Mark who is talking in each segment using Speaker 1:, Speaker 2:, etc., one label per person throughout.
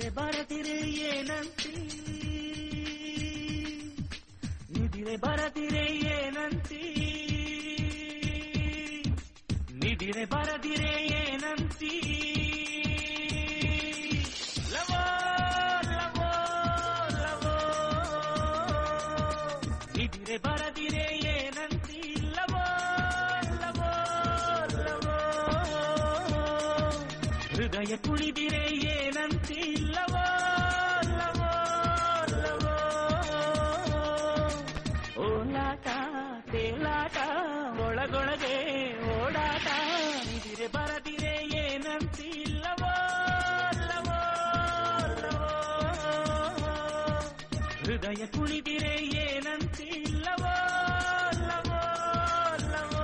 Speaker 1: ನಿದಿರೆ ಬರದಿರೆ ಏನಂತಿ ನಿದಿರೆ ಬರದಿರೆ ಏನಂತಿ ನಿದಿರೆ ಬರದಿರೆ ಏನಂತಿ ಲವೋ ಲವೋ ಲವೋ ನಿದಿರೆ ಬರದಿರೆ ಏನಂತಿ ಲವೋ ಲವೋ ಲವೋ ಹೃದಯ ಕುಣಿದಿರೆ ಏನಂತಿ ಲವೋ ಲವೋ ಲವೋ ಓಲಾಟ ತೇಲಾಟ ಒಳಗೊಳಗೆ ಓಡಾಟ ನಿದಿರೆ ಬರದಿರೆ ಏನಂತಿ ಲವೋ ಲವೋ ಲವೋ ಹೃದಯ ಕುಣಿದಿರೆ ಏನಂತಿ ಲವೋ ಲವೋ ಲವೋ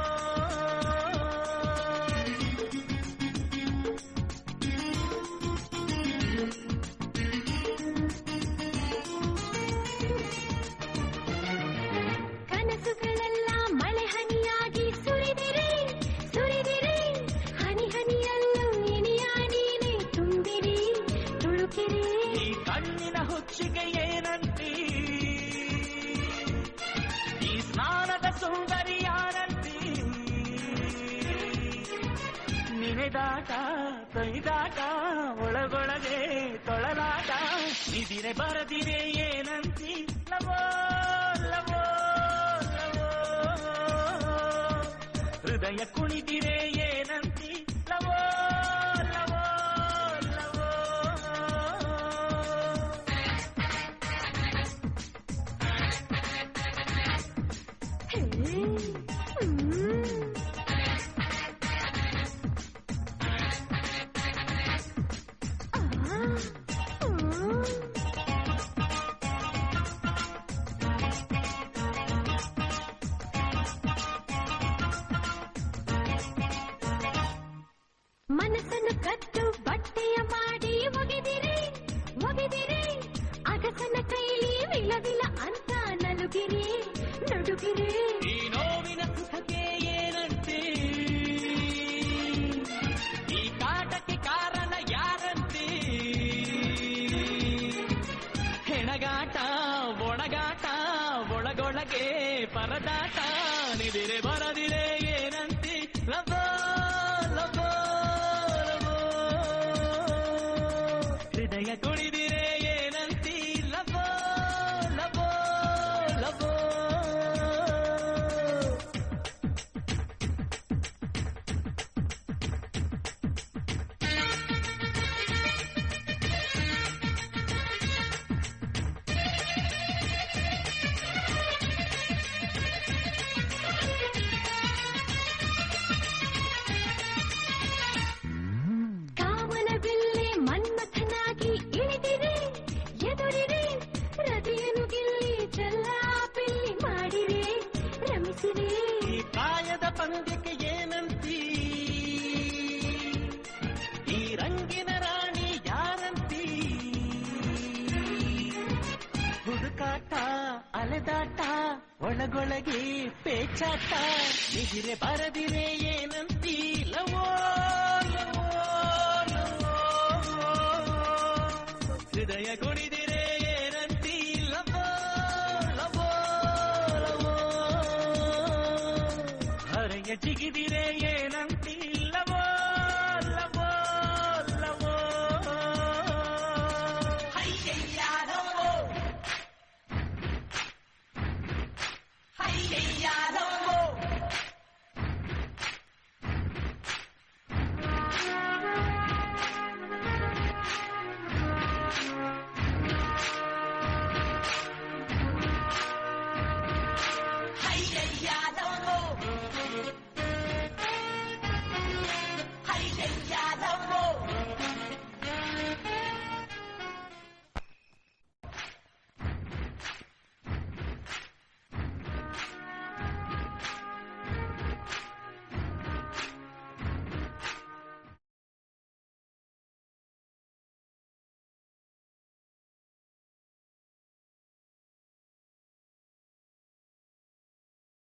Speaker 2: ಕನಸುಗಳೆಲ್ಲ ಮಳೆ ಹನಿಯಾಗಿ ಸುರಿದಿರೆ ಸುರಿದಿರೆ ಹನಿ ಹನಿಯಲ್ಲೂ ಇನಿಯ ನೀನೆ ತುಂಬಿರಿ ತುಳುಕಿರಿ
Speaker 1: ಈ ಕಣ್ಣಿನ ಹುಚ್ಚಿಗೆ ಏನಂತಿ ಈ ಸ್ನಾನದ ಸುಂದರಿ ಯಾರಂತಿ ನಿನೆದಾಟ ತೊಯ್ದಾಟ ಒಳಗೊಳಗೆ ತೊಳಲಾಟ ನಿದಿರೆ ಬರದಿರೆ ಏನಂತಿ ಲವೋ ಲವೋ ಲವೋ ಹೃದಯ ಕುಣಿದಿರೆ ಏನಂತಿ ಲವೋ ಲವೋ ಲವೋ
Speaker 2: ಮನಸ್ಸನ್ನು ಕದ್ದು ಬಟ್ಟೆಯ ಮಾಡಿ ಒಗೆದಿರೆ ಒಗೆದಿರೆ ಅಗಸನ ಕೈಲಿ ವಿಲವಿಲ ಅಂತ ನಲುಗಿರಿ ನಡುಗಿರಿ
Speaker 1: ಈ ನೋವಿನ ಸುಖಕ್ಕೆ ಏನಂತೆ ಈ ಕಾಟಕ್ಕೆ ಕಾರಣ ಯಾರಂತೆ ಹೆಣಗಾಟ ಒಣಗಾಟ ಒಳಗೊಳಗೆ ಪರದಾಟ ನಿದಿರೆ ಬರದಿರೆ ಏನಂತೆ ಲವೋ ಲವೋ ಲವೋ ಹೃದಯ ಕುಣಿದಿರೆ ಏನಂತಿ ಲವೋ ಲವೋ ಲವೋ
Speaker 2: ಕಾಮನ ಬಿಲ್ಲೆ ಮನ್ಮಥನಾಗಿ ಇಳಿದಿರೆ ಎದುರಿರೆ ಹೃದಯನು ಗಿಲ್ಲಿ ಚೆಲ್ಲಾಪಿಲ್ಲಿ ಮಾಡಿರೆ ರಮಿಸಿರೆ
Speaker 1: ಈ ಪ್ರಾಯದ ಪಂದ್ಯಕ್ಕೆ ಏನಂತಿ ಈ ರಂಗಿನ ರಾಣಿ ಯಾರಂತಿ ಹುಡುಕಾಟ ಅಲೆದಾಟ ಒಳಗೊಳಗೆ ಪೇಚಾಟ ನಿದಿರೆ ಬರದಿರೆ ಏನಂತಿ ಲವೋ ಲವೋ ಲವೋ ಹೃದಯ ಕುಣಿದಿರೆ ಏನಂತಿ ಲವೋ ಲವೋ ಲವೋ ಹರೆಯ ಜಿಗಿದಿರೆ